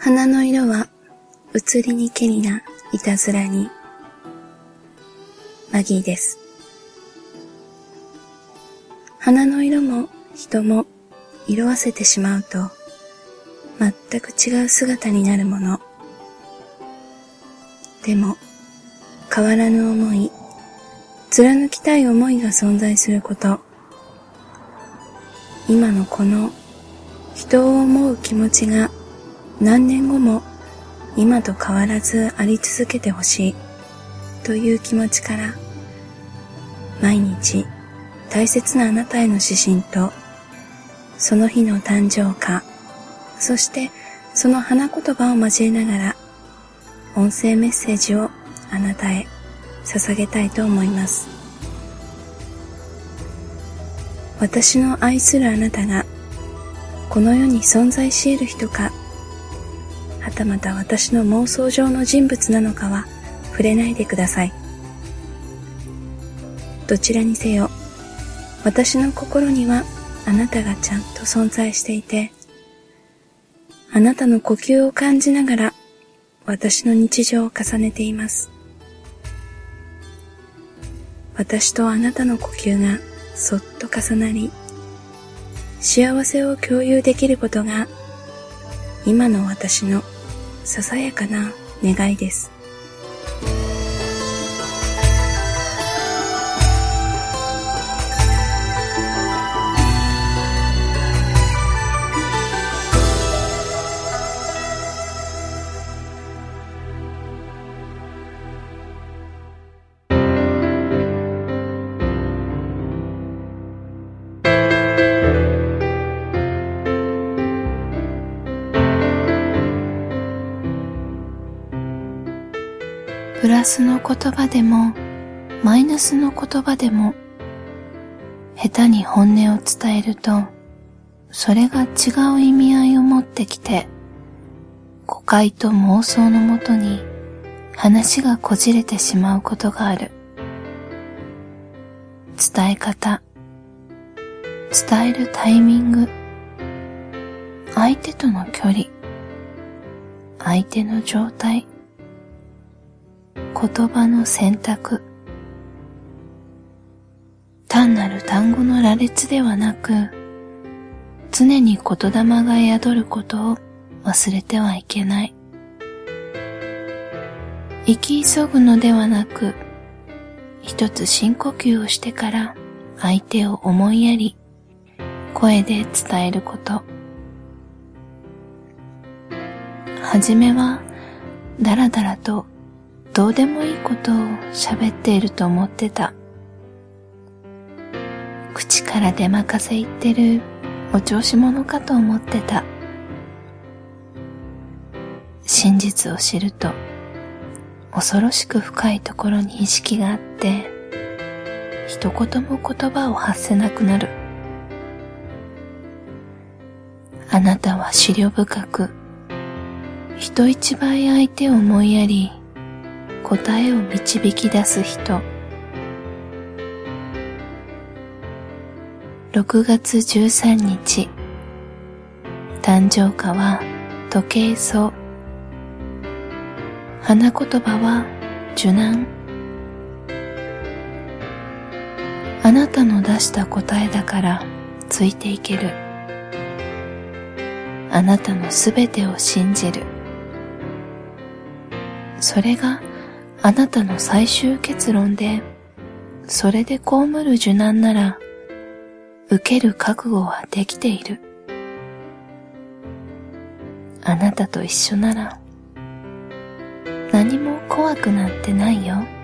花の色は移りにけりないたずらに。マギーです。花の色も人も色あせてしまうと全く違う姿になるもの。でも変わらぬ思い、貫きたい思いが存在すること。今のこの人を思う気持ちが何年後も今と変わらずあり続けてほしいという気持ちから、毎日大切なあなたへの指針と、その日の誕生花、そしてその花言葉を交えながら音声メッセージをあなたへ捧げたいと思います。私の愛するあなたがこの世に存在し得る人か、はたまた私の妄想上の人物なのかは触れないでください。どちらにせよ、私の心にはあなたがちゃんと存在していて、あなたの呼吸を感じながら私の日常を重ねています。私とあなたの呼吸がそっと重なり、幸せを共有できることが今の私のささやかな願いです。 プラスの言葉でもマイナスの言葉でも、下手に本音を伝えるとそれが違う意味合いを持ってきて、誤解と妄想のもとに話がこじれてしまうことがある。伝え方、伝えるタイミング、相手との距離、相手の状態、言葉の選択、単なる単語の羅列ではなく、常に言霊が宿ることを忘れてはいけない。生き急ぐのではなく、一つ深呼吸をしてから相手を思いやり、声で伝えること。はじめはだらだらとどうでもいいことを喋っていると思ってた。口から出まかせ言ってるお調子者かと思ってた。真実を知ると恐ろしく深いところに意識があって、一言も言葉を発せなくなる。あなたは思慮深く、人一倍相手を思いやり、答えを導き出す人。6月13日、誕生花は時計草。花言葉は受難。あなたの出した答えだからついていける。あなたのすべてを信じる。それがあなたの最終結論で、それで被る受難なら受ける覚悟はできている。あなたと一緒なら何も怖くなんてないよ。